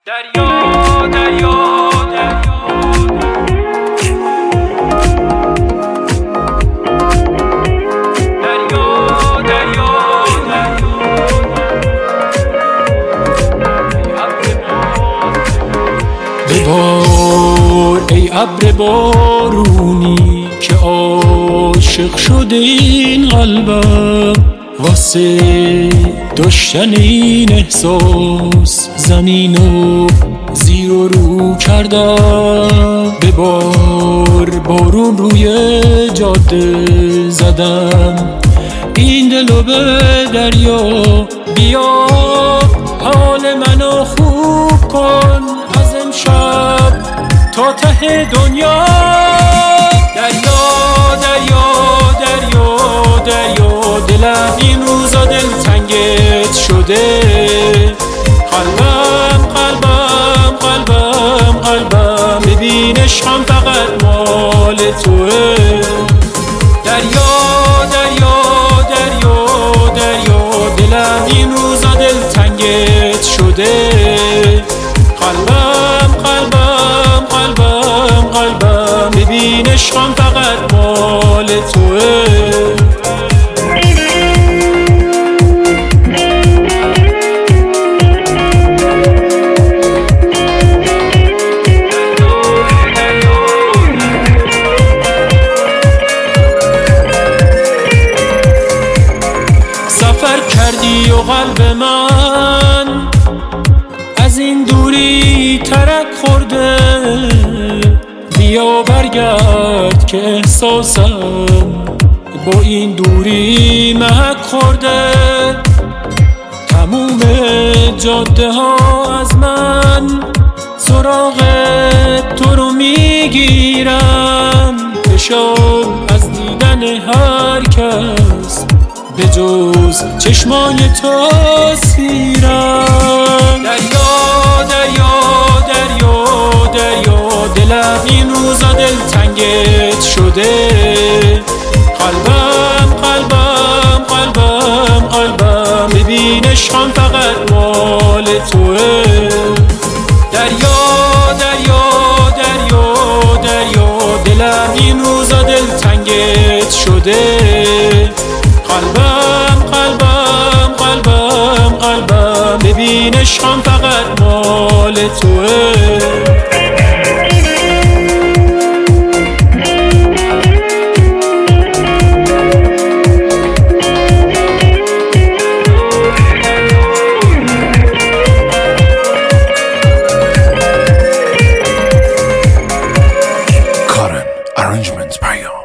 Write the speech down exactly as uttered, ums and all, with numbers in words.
دریا دریا ببار ای ابر بارونی که عاشق شده این قلبم، واسه داشتن این احساس زمین و زیر و رو کردم. ببار بارون روی جاده زدم این دلو به دریا، بیا حال منو خوب کن از امشب تا ته دنیا. دریا دریا دریا دریا دلم این روزا دلتنگت شده، قلبم قلبم قلبم قلبم ببین عشقم فقط مال توه. دریا دریا دریا دریا دلم این روزا دلتنگت شده، قلبم قلبم قلبم قلبم ببین عشقم فقط مال توه. سفر کردی و قلب من از این دوری ترک خورده، بیا برگرد که احساسم با این دوری محک خورده. تموم جاده ها از من سراغ تو رو میگیرن، فشار از دیدن هر کس به جز چشمای تو سیرم. دریا دریا دریا دریا دلم این روزا دلتنگت شده، قلبم قلبم قلبم قلبم ببین عشقم فقط مال توه. دریا دریا دریا دریا دلم این روزا دلتنگت شده، قلبم قلبم قلبم قلبم ببین عشقم فقط مال توه. Current arrangements by you.